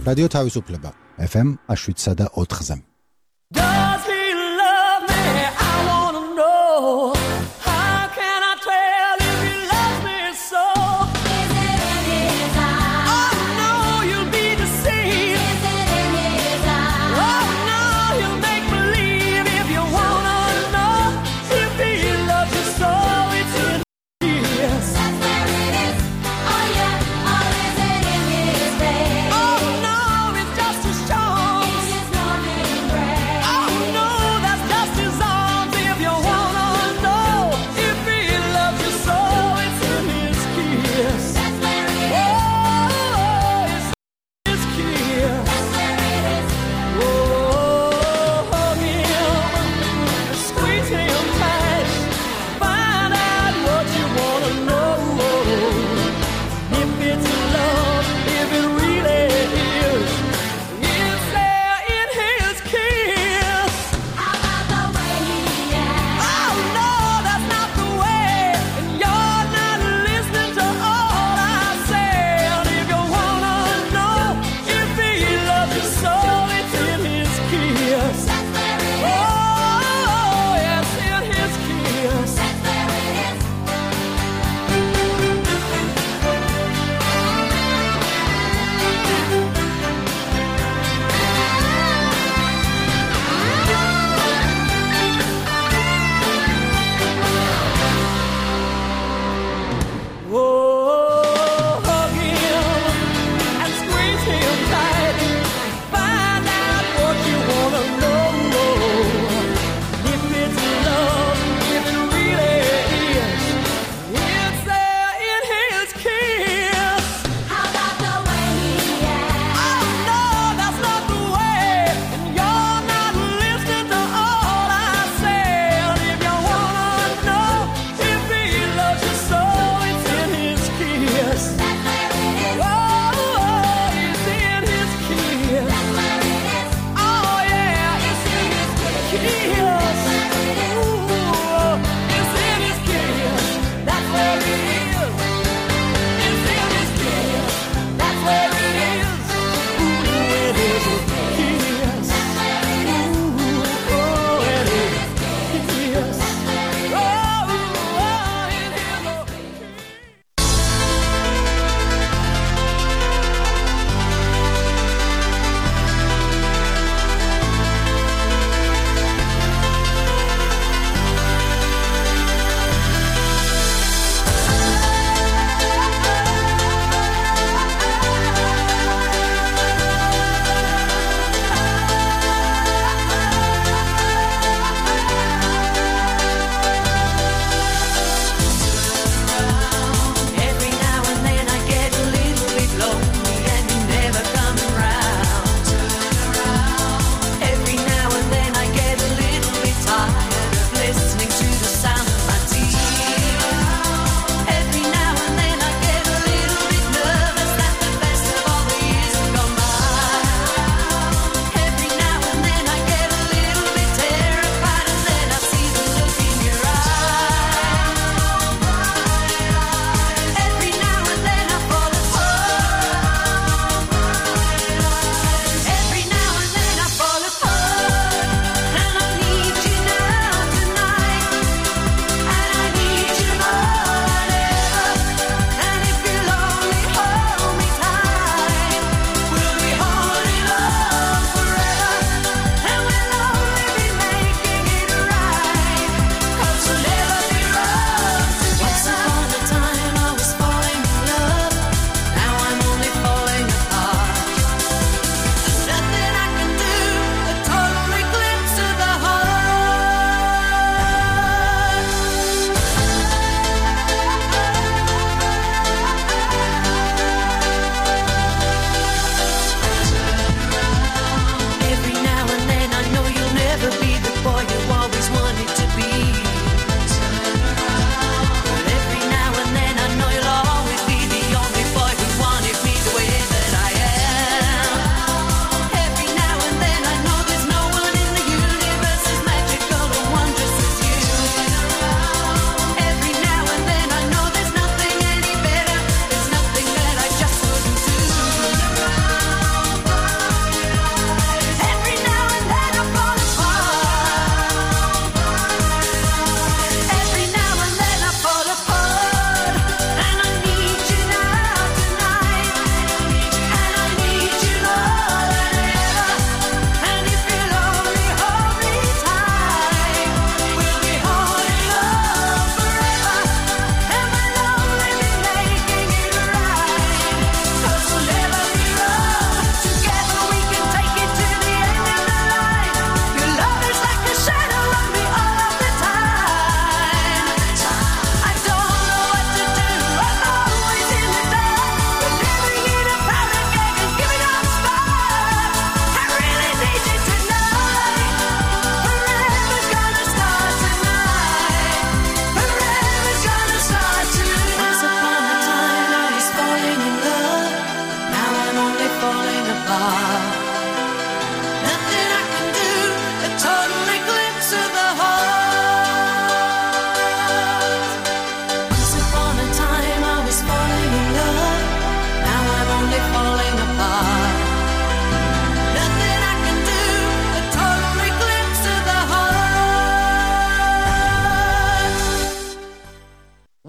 რადიო თავისუფლება FM 7-სა და 4-ზე. Does he love me? I wanna know. How can I tell if he loves me so? Is it in his eyes? Oh no, you'll be deceived. Is it in his eyes? Oh no, he'll make believe if you wanna know. If he loves you so, it's in his. That's where it is. Oh yeah, or is it in his face? Oh no, it's just a show. In his morning grace. Oh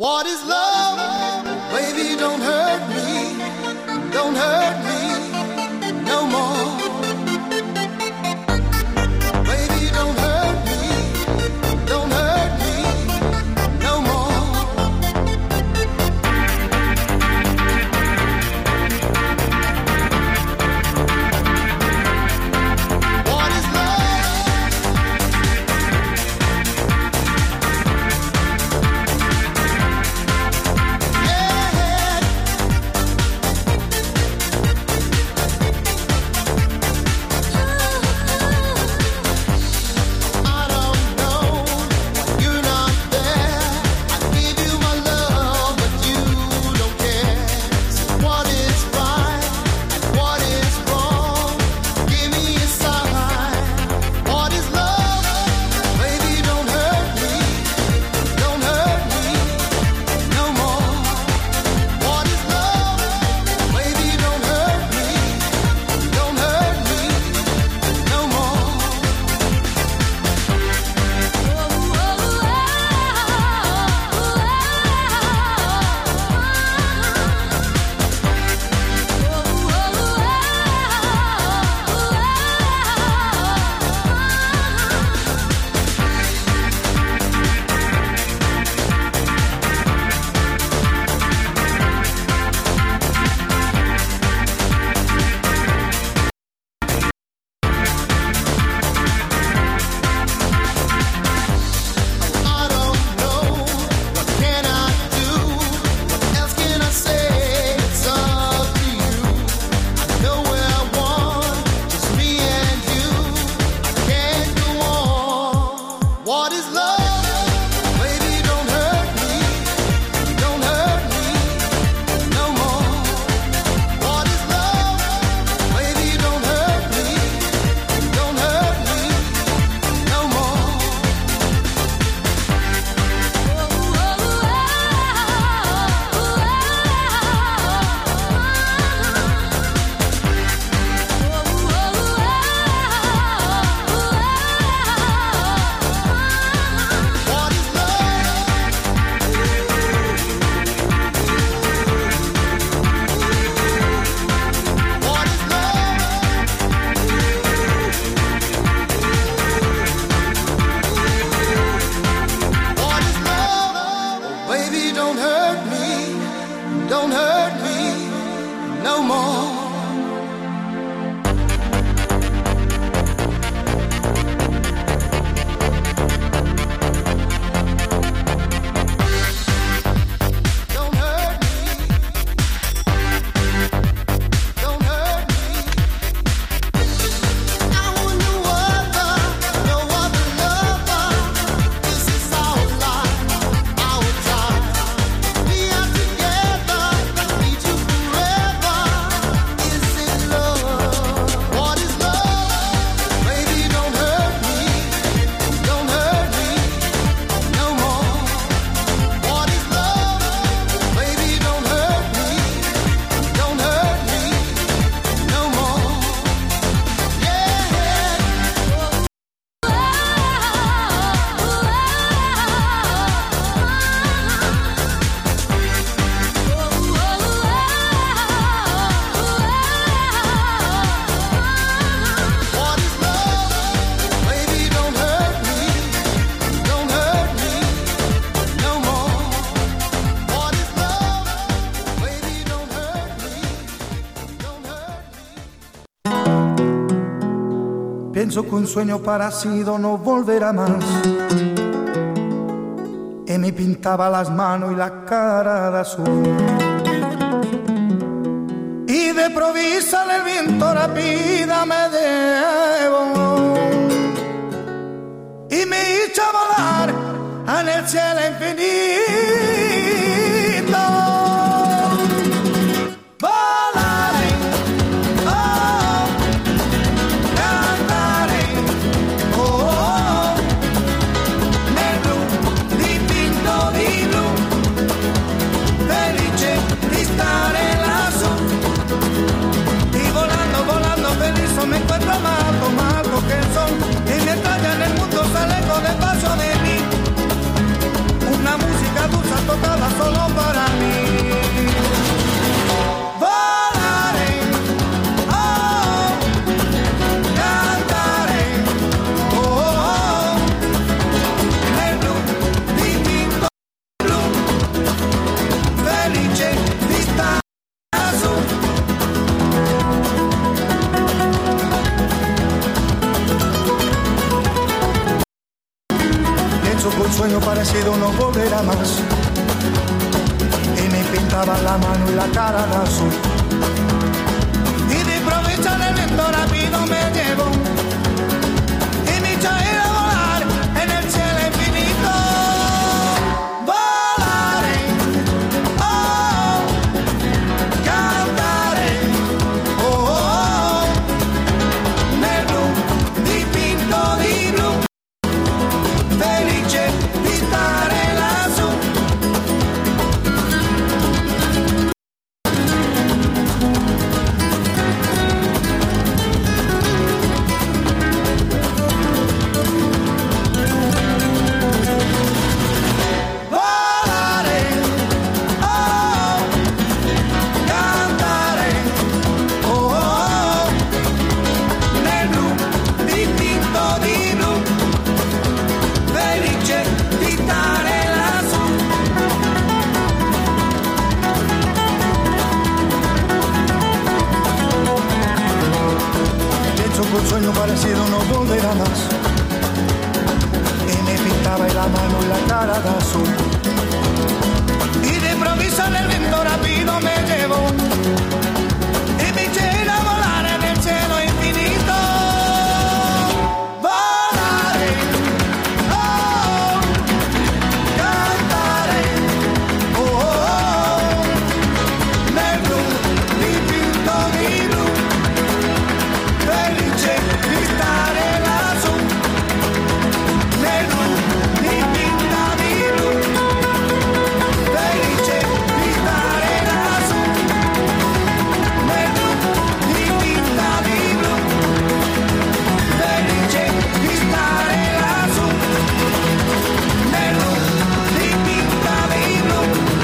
What is love? Baby, don't hurt me. Don't hurt me no more. Baby, don't hurt me. Don't hurt me no more. What is love? Pienso que un sueño parecido no volverá más. Y me pintaba las manos y la cara de azul. Y de provisa en el viento rápida me debo. Y me hizo volar en el cielo infinito. Me encuentro amado, malo que son, y mientras ya en el mundo se alejo del paso de mí, una música dulce parecido no volverá más. Y me pintaba la mano y la cara de azul. Y de improviso el viento rápido me llevó. Y me hizo ir a volar en el cielo infinito. Volaré, oh, cantaré, oh, oh, nel blu dipinto di blu. Felice di stare lassù. Volare, oh, cantare, oh, oh, nel blu dipinto di blu. Felice di stare lassù. Pienso que un sueño parecido no volverá más. Y me pintaba la mano y la cara de azul. Y de improviso el viento rápido me llevó. Y me eché a volar en el cielo infinito. Volaré, oh, cantare, oh, oh, nel blu dipinto di blu. Felice di stare lassù. Nel blu dipinto di blu. Felice di stare lassù. Nel blu dipinto di blu. Felice di stare lassù. Nel blu dipinto di blu.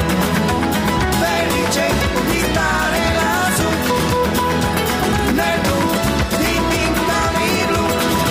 Felice di stare lassù. Nel blu dipinto di blu.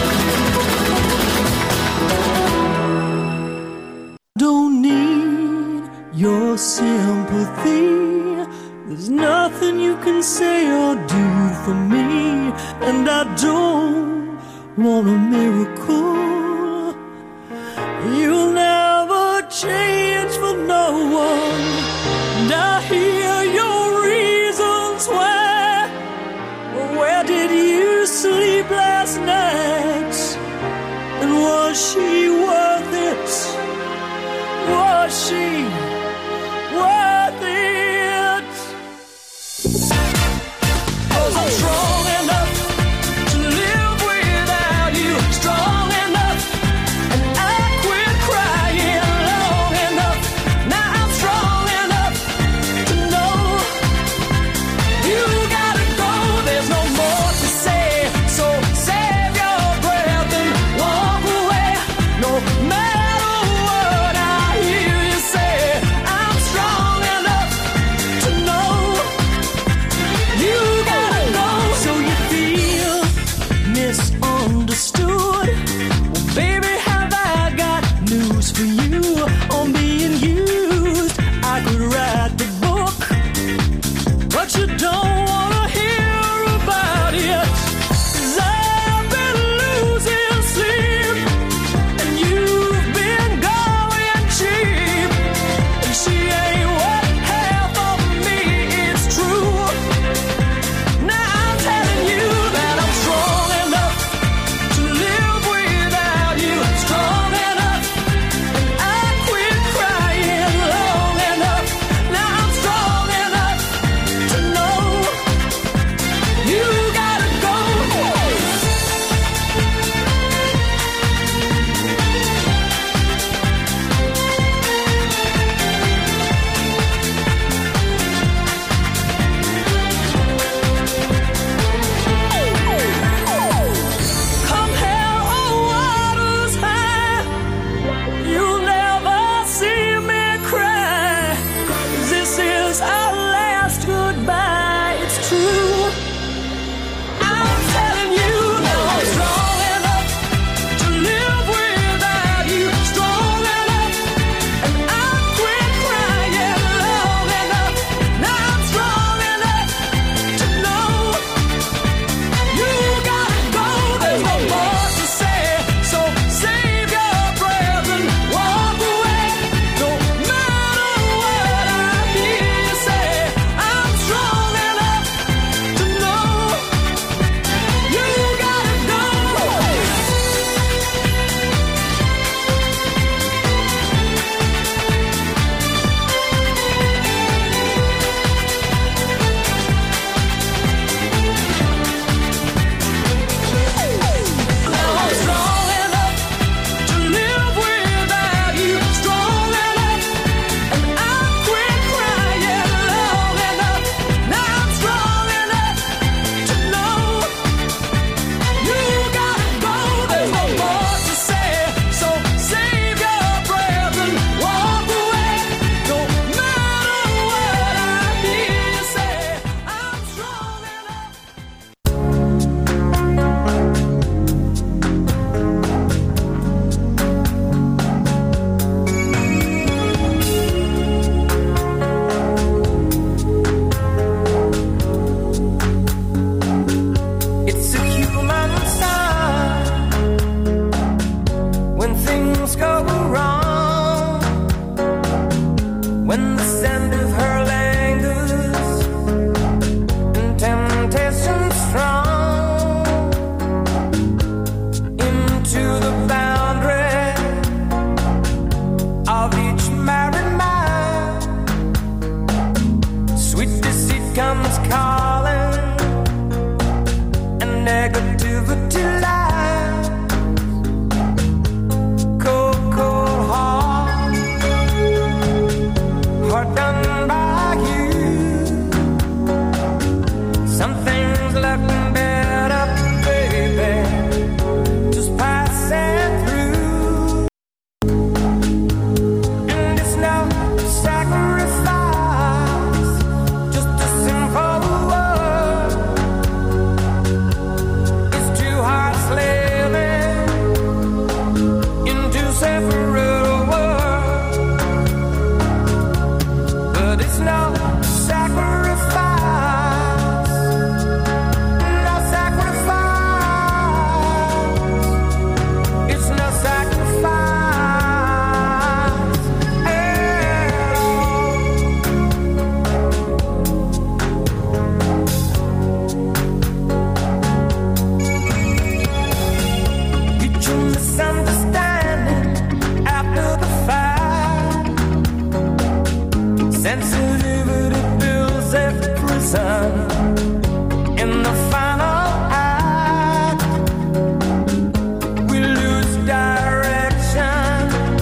Don't need your sympathy. There's nothing you can say or do for me, and I don't want a miracle. You'll never change for no one, and I hear your reasons why. But where did you sleep last night? And was she worth it? Was she worth it? 'Cause I'm strong enough to live without you. Strong enough, and I quit crying long enough. Now I'm strong enough to know you gotta go. There's no more to say, so save your breath and walk away. No Sensitivity builds a prison. In the final act, we lose direction.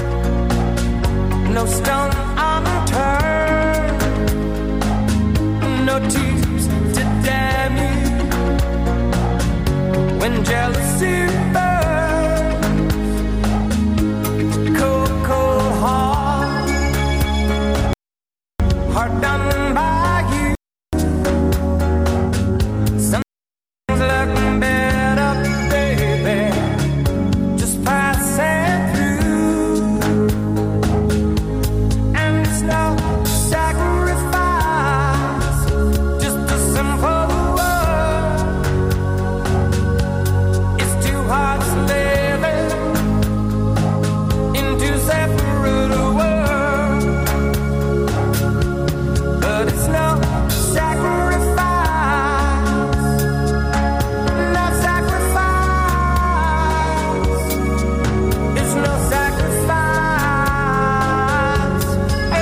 No stone unturned, no tears to damn you. When jealousy burns, cold, cold heart, heart done by you. Some things look better, baby, just passing through. And it's no sacrifice, just a simple word. It's two hearts living in two separate worlds. But it's no sacrifice, no sacrifice. It's no sacrifice at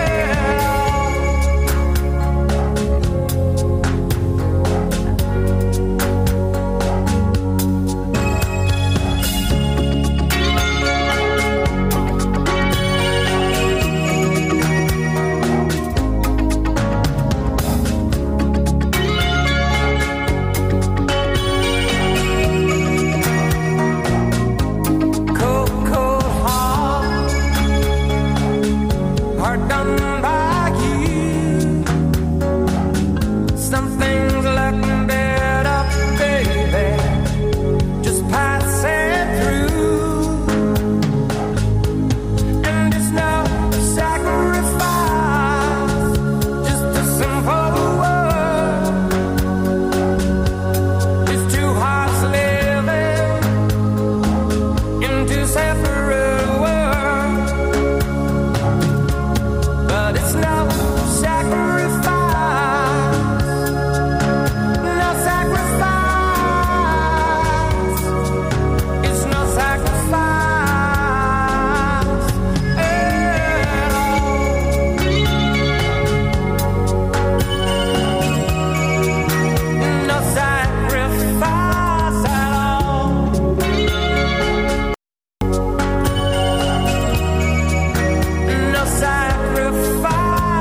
cold, cold heart, heart done by you. Some things look better, baby, just passing through. And it's no sacrifice, just a simple word. It's two hearts living in two separate worlds. But it's no sacrifice, no sacrifice. It's no sacrifice at all. No sacrifice at all. No sacrifice.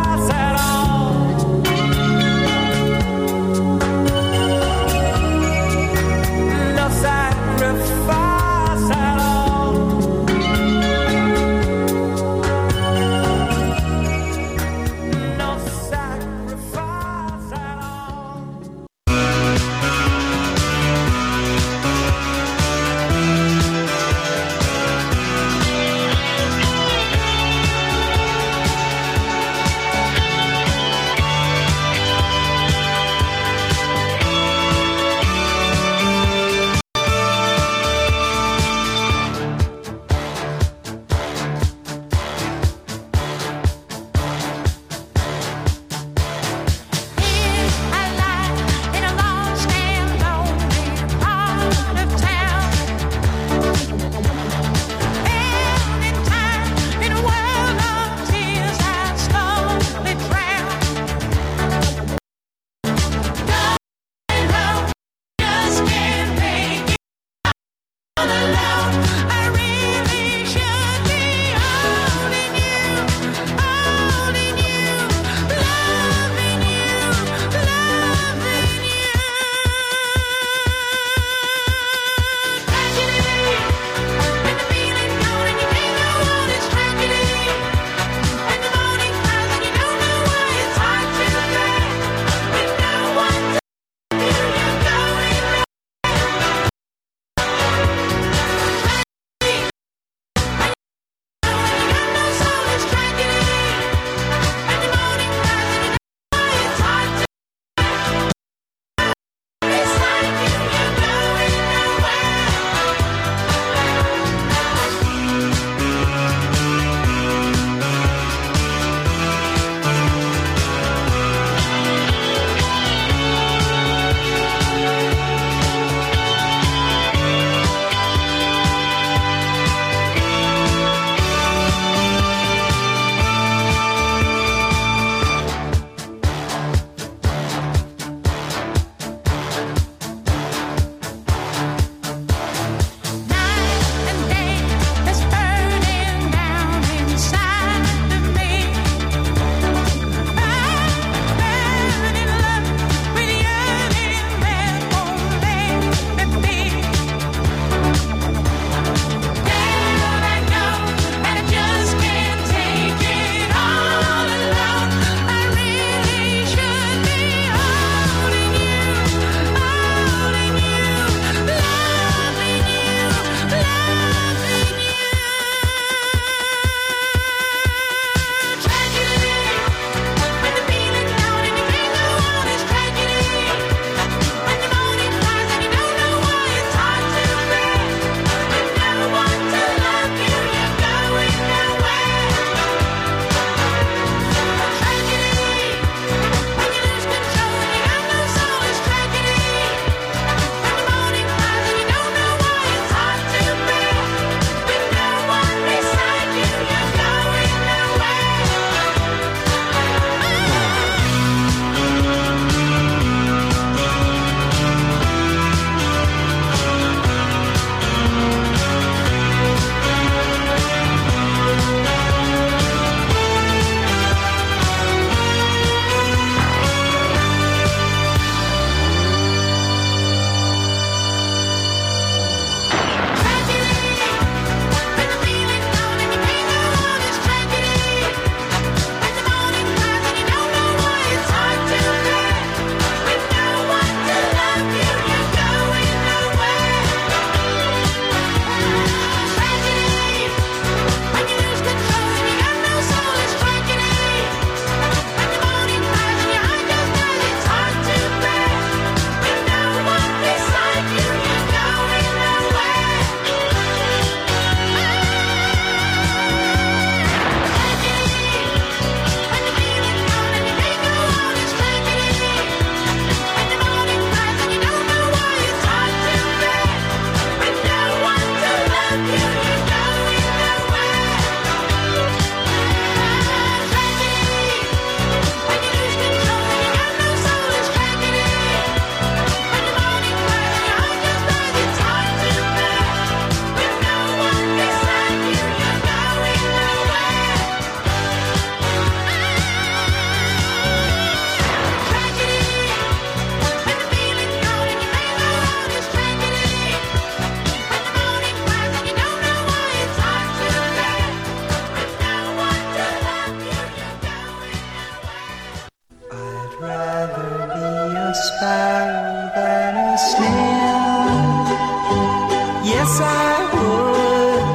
rather be a sparrow than a snail. Yes, I would.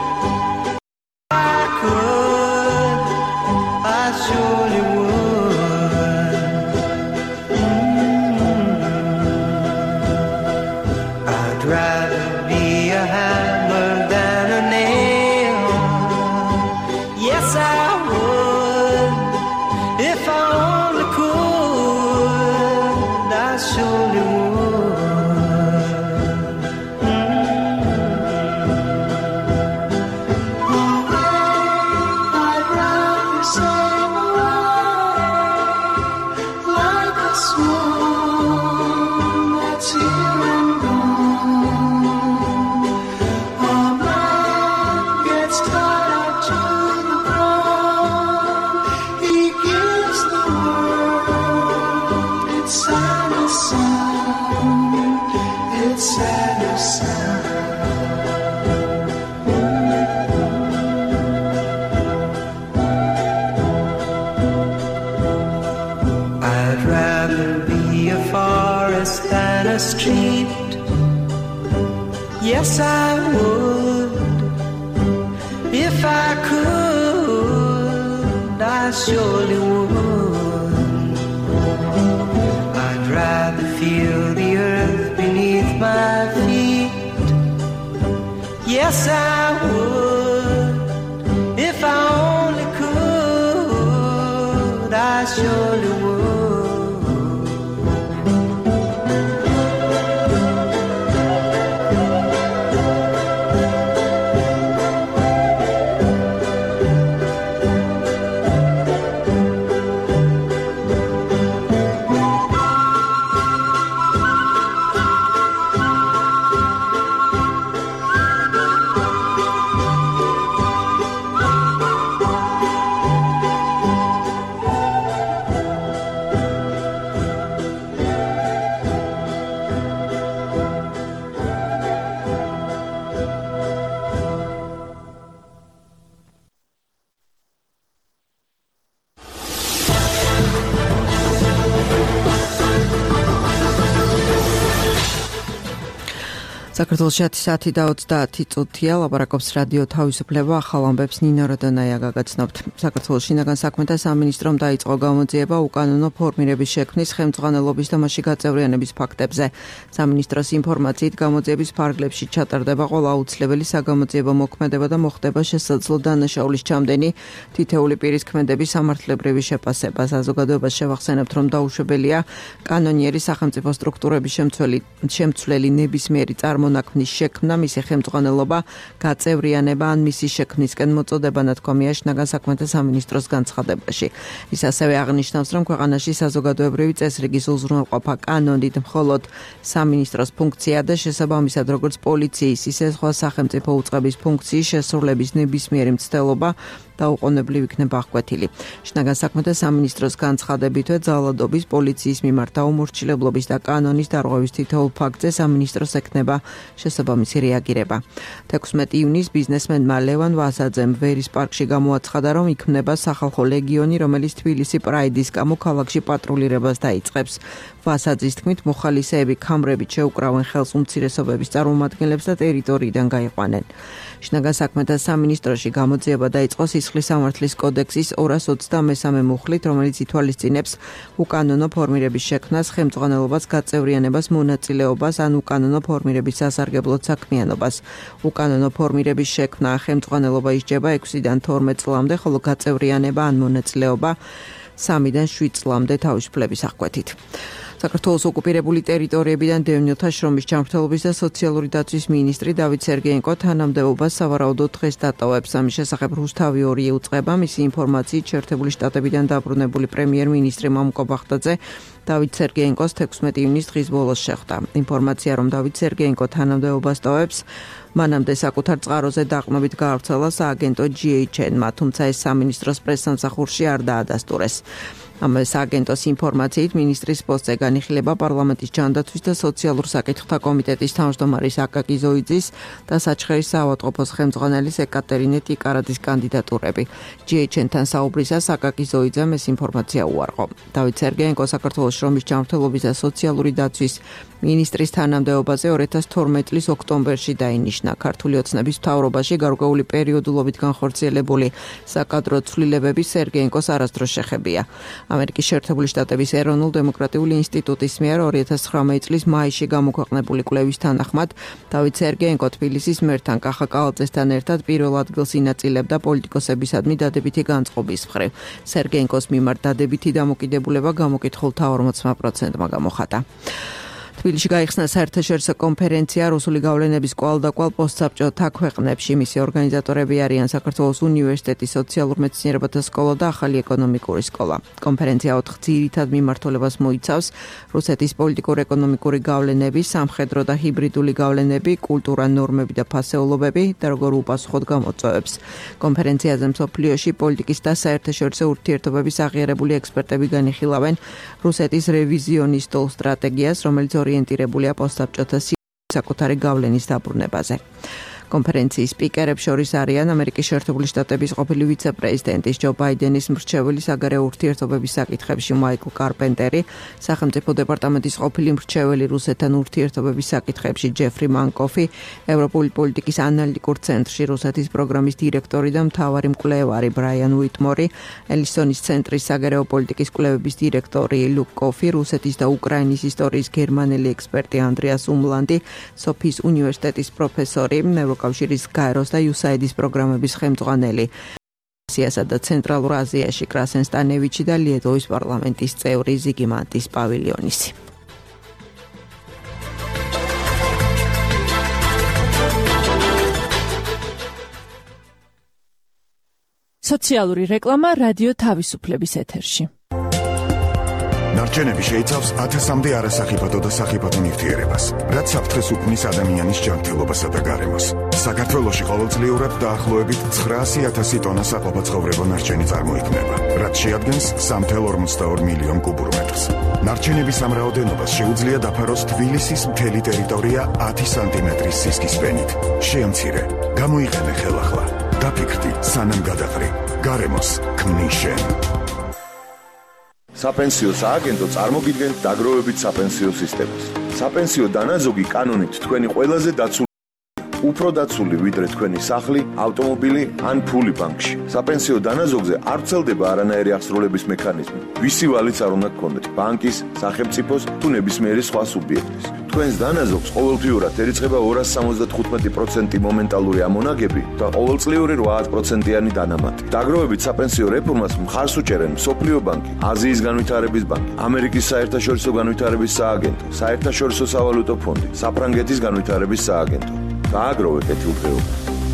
I could. I surely would. I'd rather be a hammer than a nail. Yes, I would. If I only could, I surely would. I'd rather sail away like a swan that's here and gone. A man gets tied to the ground. He gives the world its saddest sound. Its saddest sound. I'd rather be a forest than a street. Yes, I would. If I could, I surely would. I'd rather feel the earth beneath my feet. Yes, I would. If I only could, I surely would. საქართველოს 10 და 30 წუთია ლაპარაკობს რადიო თავისუფლება ახალ ამბებს ნინო როდონაია გაგაცნობთ. საქართველოს შინაგან საქმეთა სამინისტრომ დაიწყო გამოძიება უკანონო ფორმირების შექმნის ხელმძღვანელობის და მასში გაწევრიანების ფაქტებზე. სამინისტროს ინფორმაციით გამოძიების ფარგლებში ჩატარდება ყველა აუცილებელი საგამოძიებო მოქმედება და მოხდება შესაძლო დანაშაულის ჩამდენი თითეული პირის ქმედების სამართლებრივი შეფასება. საზოგადოებას შევახსენებთ, რომ დაუშვებელია კანონიერი სახელმწიფო სტრუქტურების შემცვლელი ნებისმიერი მონაქმნის შექმნა, მისი ხელმძღვანელობა, გაწევრიანება ან მისი შექმნისკენ მოწოდება ნათქვამია შინაგან საქმეთა სამინისტროს განცხადებაში. ის ასევე აღნიშნავს, რომ ქვეყანაში საზოგადოებრივი წესრიგის უზრუნველყოფა კანონით მხოლოდ სამინისტროს ფუნქცია და შესაბამისად როგორც პოლიციის, ისე სხვა სახელმწიფო უწყების ფუნქციის შესრულების ნებისმიერი მცდელობა დაუყოვნებლივ იქნება აღკვეთილი. შინაგან საქმეთა სამინისტროს განცხადებითვე ძალადობის, პოლიციის მიმართ დაუმორჩილებლობის და კანონის დარღვევის თითოეულ ფაქტზე სამინისტროს ექნება შესაბამისი რეაგირება. 16 ივნისს ბიზნესმენმა ლევან ვასაძემ ვერის პარკში გამოაცხადა, რომ იქმნება სახალხო ლეგიონი, რომელიც თბილისი პრაიდის გამო ქალაქში პატრულირებას დაიწყებს. ვასაძის თქმით, მოხალისეები ქამრებით შეუკრავენ ხელს უმცირესობების წარმომადგენლებს და ტერიტორიიდან გაიყვანენ. შინაგან საქმეთა სამინისტროში გამოძიება დაიწყო სისხლის სამართლის კოდექსის 223 მუხლით, რომელიც ითვალისწინებს უკანონო ფორმირების შექმნას, ხელმძღვანელობას, გაწევრიანებას, მონაწილეობას ან უკანონო ფორმირების სასარგებლოდ საქმიანობას. უკანონო ფორმირების შექმნა, ხელმძღვანელობა ისჯება 6-დან 12 წლამდე, ხოლო გაწევრიანება ან მონაწილეობა 3-დან 7 წლამდე თავისუფლების აღკვეთით. საქართველოს ოკუპირებული ტერიტორიებიდან დევნილთა შრომის ჯანმრთელობის და სოციალური დაცვის მინისტრი დავით სერგეენკო თანამდებობას სავარაუდოდ დღეს დატოვებს. ამის შესახებ რუსთავი 2 უწყება. მისი ინფორმაციით შეერთებული შტატებიდან დაბრუნებული პრემიერ-მინისტრი მამუკო ბახტაძე დავით სერგეენკოს 16 ივნისს დღის ბოლოს შეხვდა. ინფორმაცია, რომ დავით სერგეენკო თანამდებობას ტოვებს, მანამდე საკუთარ წყაროზე დაყრდნობით გაავრცელა სააგენტო GHN-მა, თუმცა ეს სამინისტროს პრესსამსახურში არ დაადასტურეს. ამ სააგენტოს ინფორმაციით მინისტრის პოსტზე განიხილება პარლამენტის ჯანდაცვის და სოციალურ საკითხთა კომიტეტის თავმჯდომარის აკაკი ზოიძის და საჩხერის საავადმყოფოს ხელმძღვანელის ეკატერინე ტიკარაძის კანდიდატურები. GHN-თან საუბრისას აკაკი ზოიძემ ეს ინფორმაცია უარყო. დავით სერგეენკო საქართველოს შრომის ჯანმრთელობის და სოციალური დაცვის მინისტრის თანამდებობაზე 2012 წლის ოქტომბერში დაინიშნა. ქართული ოცნების მთავრობაში გარკვეული პერიოდულობით განხორციელებული საკადრო ცვლილებები სერგეენკოს არასდროს შეხებია. ამერიკის შეერთებული შტატების ეროვნულ დემოკრატიული ინსტიტუტის მიერ 2019 წლის მაისში გამოქვეყნებული კვლევის თანახმად დავით სერგეენკო თბილისის მერთან კახა კალაძესთან ერთად პირველ ადგილს ინაწილებდა პოლიტიკოსებისადმი დადებითი განწყობის მხრივ. სერგეენკოს მიმართ დადებითი დამოკიდებულება გამოკითხულთა 40%-მა გამოხატა. თბილისში გაიხსნა საერთაშორისო კონფერენცია რუსული გავლენების კვალდაკვალ პოსტსაბჭოთა ქვეყნებში. მისი ორგანიზატორები არიან საქართველოს უნივერსიტეტის სოციალურ მეცნიერებათა სკოლა და ახალი ეკონომიკური სკოლა. კონფერენცია 4 ძირითად მიმართულებას მოიცავს: რუსეთის პოლიტიკურ-ეკონომიკური გავლენები, სამხედრო და ჰიბრიდული გავლენები, კულტურა, ნორმები და ფასეულობები და როგორ უპასუხოთ გამოწვევებს. კონფერენციაზე მსოფლიოში პოლიტიკის და საერთაშორისო ურთიერთობების აღიარებული ექსპერტები განიხილავენ რუსეთის რევიზიონისტულ სტრატეგიას, რომელიც ორიენტირებულია პოსტსაბჭოთა საკუთარი გავლენის დაბრუნებაზე. კონფერენციის სპიკერებს შორის არიან ამერიკის შეერთებული შტატების ყოფილი ვიცე-პრეზიდენტის ჯო ბაიდენის მრჩეველი საგარეო ურთიერთობების საკითხებში მაიკლ კარპენტერი, სახელმწიფო დეპარტამენტის ყოფილი მრჩეველი რუსეთთან ურთიერთობების საკითხებში ჯეფრი მანკოფი, ევროპული პოლიტიკის ანალიტიკურ ცენტრში რუსეთის პროგრამის დირექტორი და მთავარი მკვლევარი ბრაიან უიტმორი, ელისონის ცენტრის საგარეო პოლიტიკის კვლევების დირექტორი ლუკ კოფი, რუსეთის და უკრაინის ისტორიის გერმანელი ექსპერტი ანდრეას უმლანდი, სოფიის უნივერსიტეტის პროფესორი, კავშირის გაეროს და USAID-ის პროგრამების ხელმძღვანელი აზიასა და ცენტრალურ აზიაში კრასენ სტანევიჩი და ლიეტოვის პარლამენტის წევრი ზიგიმანტის პავილიონისი. სოციალური რეკლამა რადიო თავისუფლების ეთერში. ნარჩენები შეიცავს 1000-მდე არასახიფათო და სახიფათო ნივთიერებას, რაც საფრთხეს უქმნის ადამიანის ჯანმრთელობასა და გარემოს. საქართველოში ყოველწლიურად დაახლოებით 900,000 ტონა საყოფაცხოვრებო ნარჩენი წარმოიქმნება, რაც შეადგენს 3,42 მილიონ კუბურ მეტრს. ნარჩენების ამ რაოდენობას შეუძლია დაფაროს თბილისის მთელი ტერიტორია 10 სანტიმეტრის სისქის ფენით. შეამცირე, გამოიყენე ხელახლა. დაფიქრდი, სანამ გადაყრი. გარემოს ქმნის შენ. საპენსიო სააგენტო წარმოგიდგენთ დაგროვებით საპენსიო სისტემას. საპენსიო დანაზოგი კანონით თქვენი ყველაზე დაცული, უფრო დაცული ვიდრე თქვენი სახლი, ავტომობილი ან ფული ბანკში. საპენსიო დანაზოგზე არ ვრცელდება არანაირი აღსრულების მექანიზმი. ვისი ვალიც არ უნდა გქონდეთ, ბანკის, სახელმწიფოს თუ ნებისმიერი სხვა სუბიექტის. თქვენს დანაზოგს ყოველთვიურად ერიცხება 275% მომენტალური ამონაგები და ყოველწლიური 8%-იანი დანამატი. დაგროვებით საპენსიო რეფორმას მხარს უჭერენ მსოფლიო ბანკი, აზიის განვითარების ბანკი, ამერიკის საერთაშორისო განვითარების სააგენტო, საერთაშორისო სავალუტო ფონდი, საფრანგეთის განვითარების სააგენტო. გააგროვე კეთილდღეობა.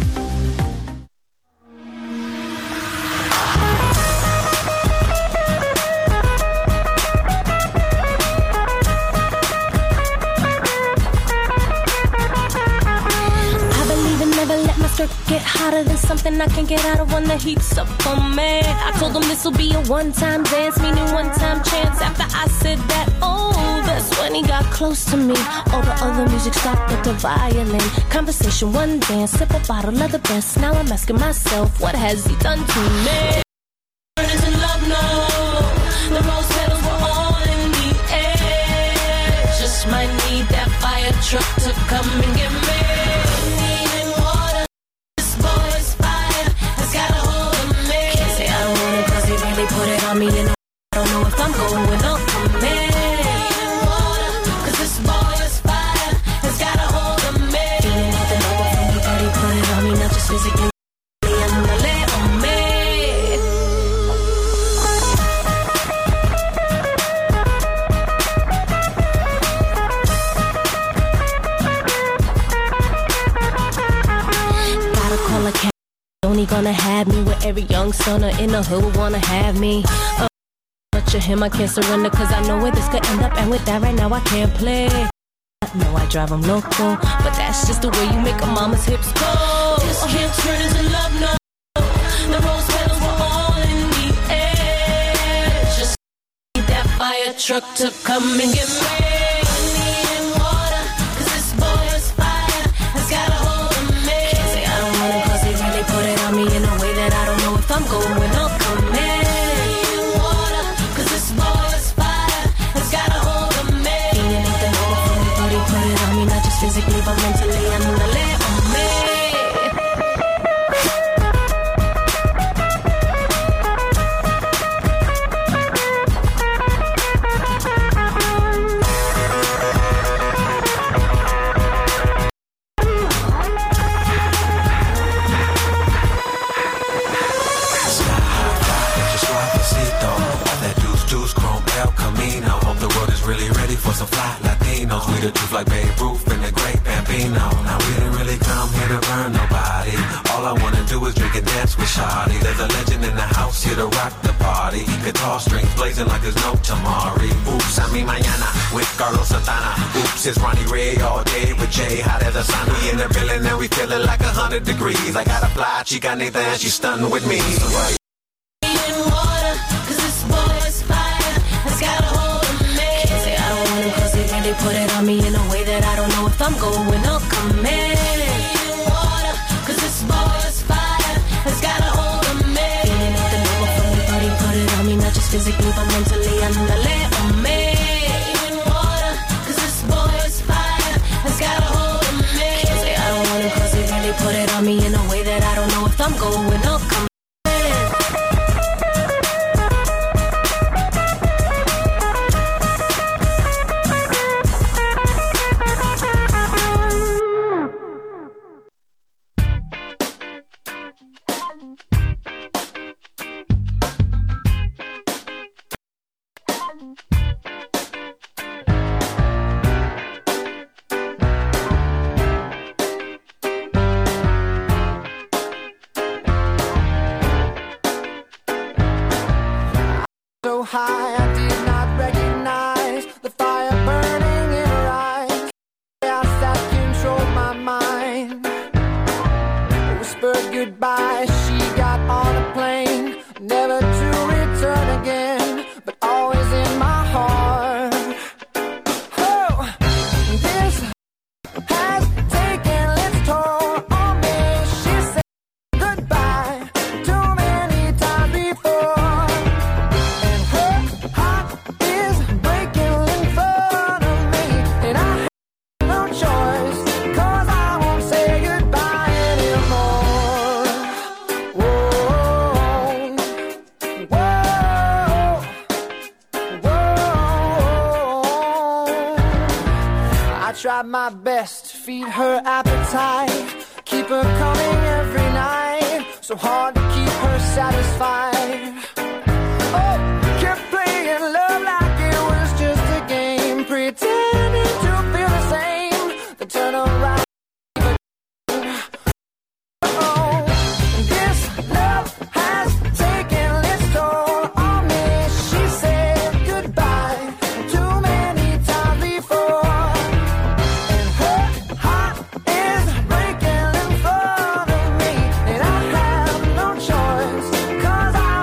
Get hotter than something I can get out of when the heat's up on me. I told them this'll be a one-time dance, meaning one-time chance. After I said that, oh, that's when he got close to me. All the other music stopped but the violin. Conversation, one dance, sip a bottle of the best. Now I'm asking myself, what has he done to me? Turn into love, no. The rose petals were all in the air. Just might need that fire truck to come and get me. I mean, I don't know if I'm going up from there. Cause this boy is fire, has got a hold of me. Feeling nothing over from me, daddy put it on me, not just physically, I'm gonna lay on me. Gotta call a cab, only gonna have me with every young son in the hood wanna have me. To him I can't surrender cause I know where this could end up, and with that right now I can't play. I know I drive him loco, but that's just the way you make a mama's hips go. This can't turn into love, no. The rose petals were all in the air. Just that truck to come and get me. I need water, 'cause this boy is fire, has got a hold of me. Can't say I don't want him 'cause he really put it on me in a way that I don't know if I'm going or coming. Water, 'cause this boy is fire, has got a hold of me. He ain't nothing over for me, but he put it on me, not just physically but mentally and mentally on me. Some fly Latinos, we the truth like Babe Ruth and the great Bambino. Now we didn't really come here to burn nobody. All I wanna do is drink and dance with Shawty. There's a legend in the house here to rock the party. Guitar strings blazing like there's no tomorrow. Oops, I mean mañana with Carlos Santana. Oops, it's Ronnie Ray all day with Jay hot as a sun. We in the building and we feeling like 100 degrees. I got a fly chica Nathan and she's stunning with me. So Water, 'cause this boy is fire, has got a hold of me. Can't say I don't want him 'cause they put it on me in a way that I don't know if I'm going or coming. Water, 'cause this boy is fire, has got a hold of me. He ain't nothing over for me, but he put it on me, not just physically but mentally and mentally on me. Water, 'cause this boy is fire, has got a hold of me. Can't say I don't want him 'cause he really put it on me in a way that I don't know if I'm going or coming. So high, I did not recognize the fire burning in her eyes. Chaos that controlled my mind. Whispered goodbye, she got on a plane, never to return again, but always in my heart. Oh, this has taken its toll on me. She said goodbye too many times before. Tried my best to feed her appetite, keep her coming every night, so hard to keep her satisfied. Oh, kept playing love like it was just a game, pretending to feel the same, then turn around. Oh, this love has taken its toll on me. She said goodbye too many times before. Breaking in front of me, and I have no choice, 'cause I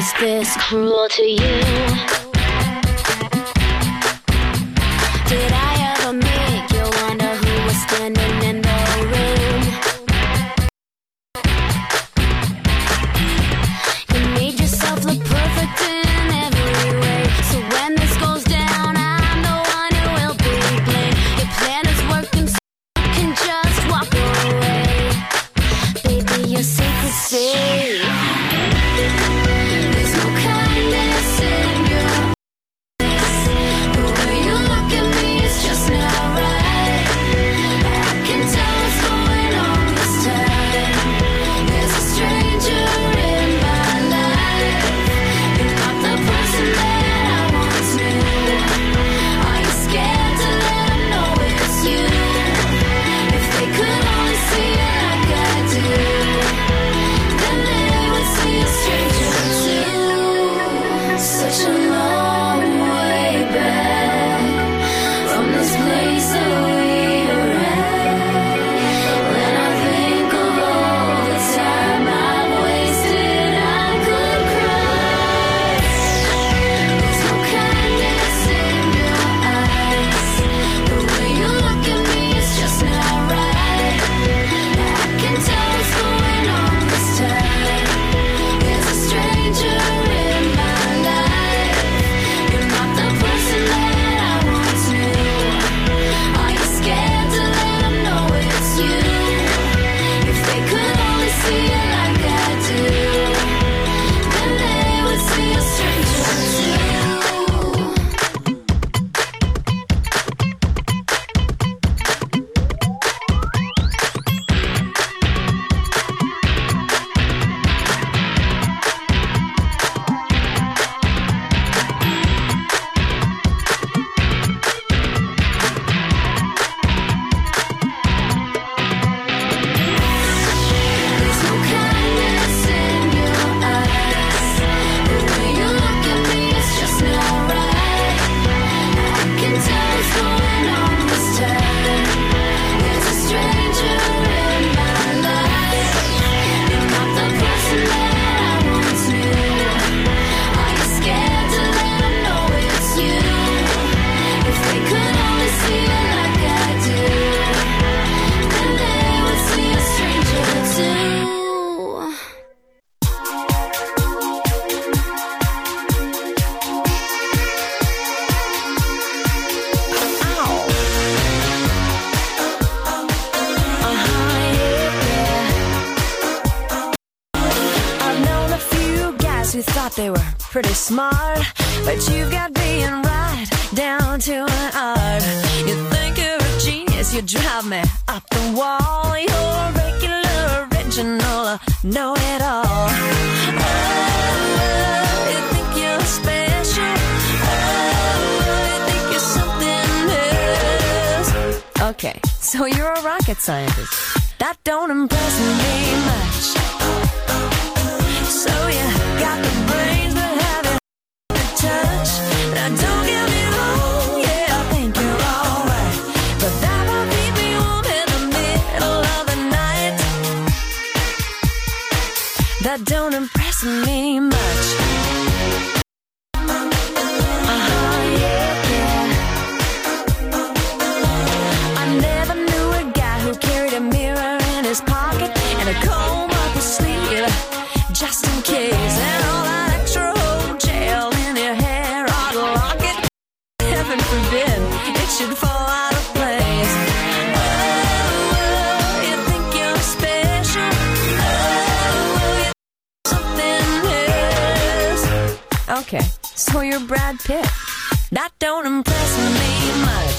Was this cruel to you? Did I ever make you wonder who was standing in the room? You made yourself look perfect in every way. So when this goes down, I'm the one who will be blamed. Your plan is working, so you can just walk away. Baby, you're safe to say. There's no kindness in your eyes. The way you look at me is just not right. I can tell what's going on this time. There's a stranger in my life. You're not the person that I once knew. Are you scared to let them know it's you? If they could only see it like I do, then they would see a stranger too. Such a long way back from this place that we are at. When I think of all the time I've wasted, I could cry. There's no kindness in your eyes. The way you look at me is just not right. I can tell what's going on this time. There's a stranger in my life. You're not the person that I once knew. Are you scared to let them know it's you? If they could only see it like I do, then they would see a stranger too. There's no kindness in your eyes. The way you look at me is just not right. I can tell what's going on this time. There's a stranger in my life. You're not the person that I once knew. Are you scared to let them know it's you? If they could only see it like I do, then they would see a stranger too. I've known a few guys who thought they were pretty smart, but you've got being right down to an art. You think you're a genius, you drive me up the wall. You're a regular, original, know-it-all. Oh, you think you're special. Oh, you think you're something else. Okay, so you're a rocket scientist. That don't impress me much. So you got the brains, but have you the touch? Now don't get me wrong, yeah, I think you're alright, but that won't keep me warm in the middle of the night. That don't impress me much. I never knew a guy who carried a mirror in his pocket and a comb up his sleeve, just in case. And all that extra old gel in your hair or locket, heaven forbid it should fall out of place. Oh, you think you're special. Oh, you something else. Okay, so you're Brad Pitt. That don't impress me much.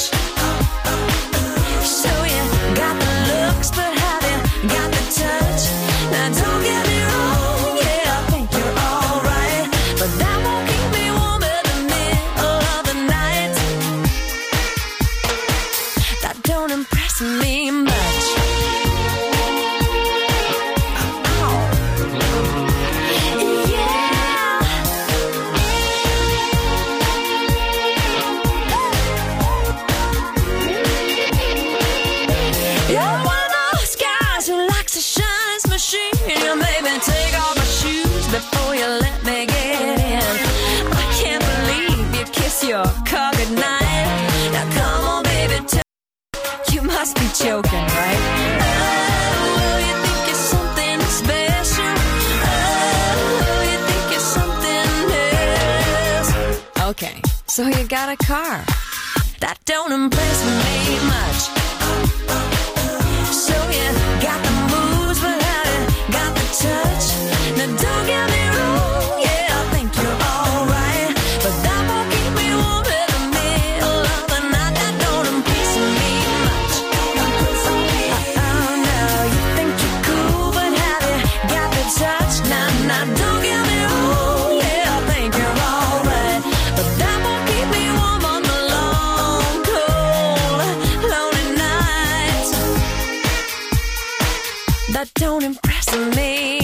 So you got the looks, but have you got the touch? Now don't get me wrong, yeah, I think you're alright, but that won't keep me warm in the middle of the night. That don't impress me much. Yeah. so you got a car. That don't impress me much. So you got the moves, but how you got the touch? Now don't get me wrong, yeah, I think you're alright, but that won't keep me warm in the middle of the night. That don't impress me much. Oh no, you think you're cool, but how you got the touch? Now don't get me wrong, yeah, I think you're alright, but that won't keep me warm on the long, cold, lonely nights. That don't impress me.